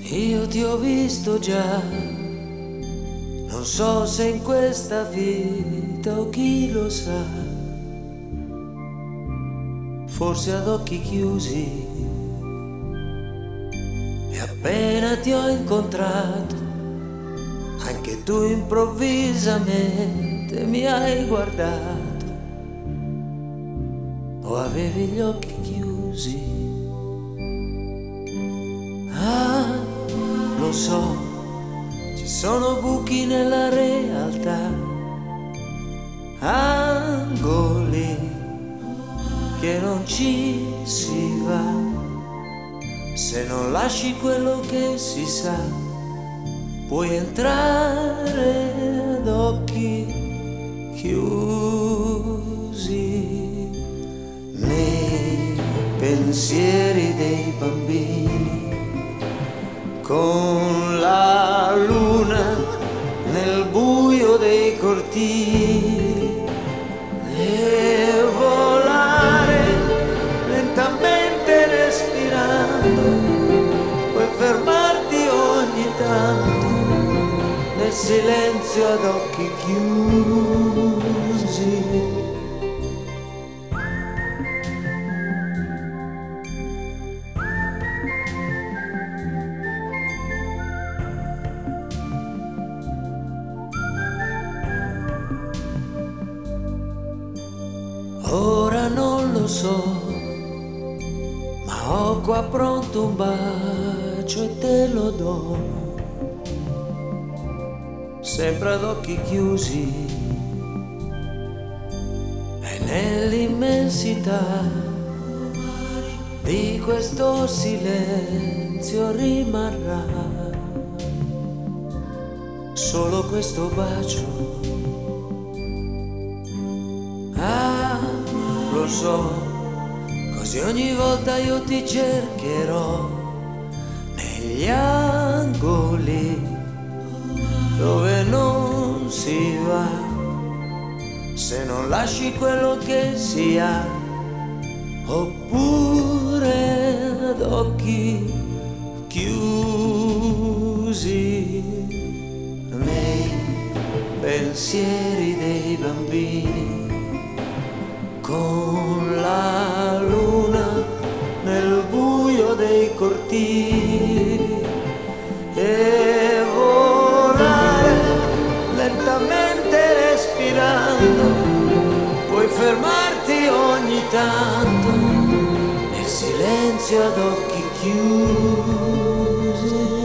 Io ti ho visto già, non so se in questa vita o chi lo sa, forse ad occhi chiusi. E appena ti ho incontrato, anche tu improvvisamente mi hai guardato, o avevi gli occhi chiusi. Ah, lo so, ci sono buchi nella realtà, angoli che non ci si va, se non lasci quello che si sa, puoi entrare ad occhi chiusi nei pensieri dei bambini, con la luna nel buio dei cortili, e volare lentamente respirando, puoi fermarti ogni tanto nel silenzio ad occhi chiusi. Ora non lo so, ma ho qua pronto un bacio e te lo do, sempre ad occhi chiusi, e nell'immensità di questo silenzio rimarrà solo questo bacio. Ah, lo so, così ogni volta io ti cercherò negli angoli dove non si va, se non lasci quello che si ha, oppure ad occhi chiusi nei pensieri dei bambini, con la luna nel buio dei cortili, e volare lentamente respirando, puoi fermarti ogni tanto nel silenzio ad occhi chiusi.